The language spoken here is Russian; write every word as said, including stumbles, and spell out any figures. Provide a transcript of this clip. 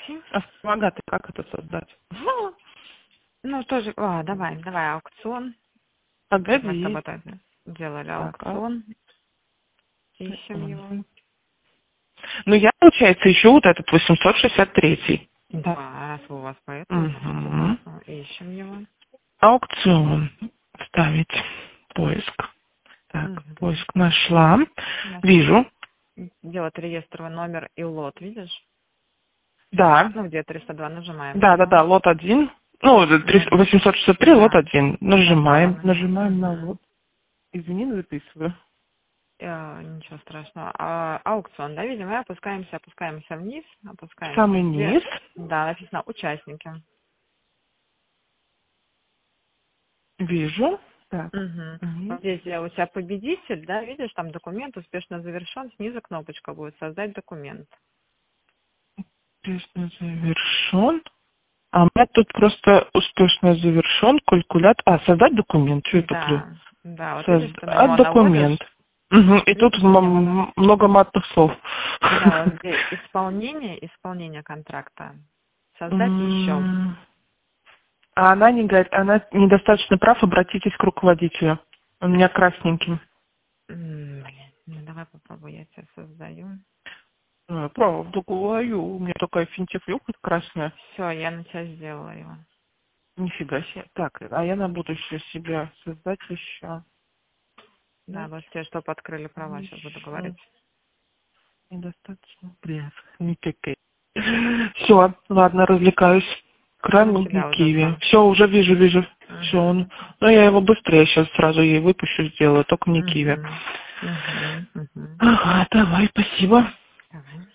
Здравствуйте. А вспомогатый как это создать? Ну, тоже... А, давай, давай, аукцион. Мы с Погоди. тобой тогда делали Так, а? аукцион. Ищем его. Ну, я, получается, ищу вот этот восемьсот шестьдесят три. Да, раз у вас поэтому, значит, Угу. прекрасно. Ищем его. Аукцион. Ставить. Поиск. Так, Угу. поиск нашла. Нашла. Вижу. Делать реестровый номер и лот, видишь? Да. Ну, где триста два, нажимаем на Да, да, него. да, лот один. Ну, На- восемьсот шестьдесят три, лот Да, один. нажала Нажимаем. на него. Нажимаем на Угу. лот. Извини, записываю. Э, ничего страшного. А, аукцион, да, видим, мы опускаемся, опускаемся вниз, опускаемся. Самый Где? низ. Да, написано участники. Вижу. Так. Угу. Низ. Вот здесь я у тебя победитель, да, видишь, там документ успешно завершен, снизу кнопочка будет «Создать документ». Успешно завершен. А у меня тут просто успешно завершен калькулят. А, создать документ. Что я туплю? Да, да, вот видишь, ты на Создать него наводишь, документ. Угу. И тут видишь, на него на... м- много матных слов. Да, вот здесь исполнение, исполнение контракта. Создать еще. М, А она не говорит, она недостаточно прав, обратитесь к руководителю. У меня красненьким. М, Блин, ну давай попробую, я тебя создаю. Э, Правда говорю, у меня такая финтифлюха красная. Все, я на тебя сделала его. Нифига себе. Так, а я на будущее себя создать еще. Да, вот тебе, чтобы открыли права, сейчас буду Еще. говорить. Недостаточно. Блин, никакая. Все, ладно, развлекаюсь. Он у Кран и тебя уже киви. сам. Все, уже вижу, вижу. Все, Угу. он. Ну, я его быстрее сейчас сразу ей выпущу, сделаю, только не киви. Угу. Угу. Угу. Ага, давай, спасибо. Давай.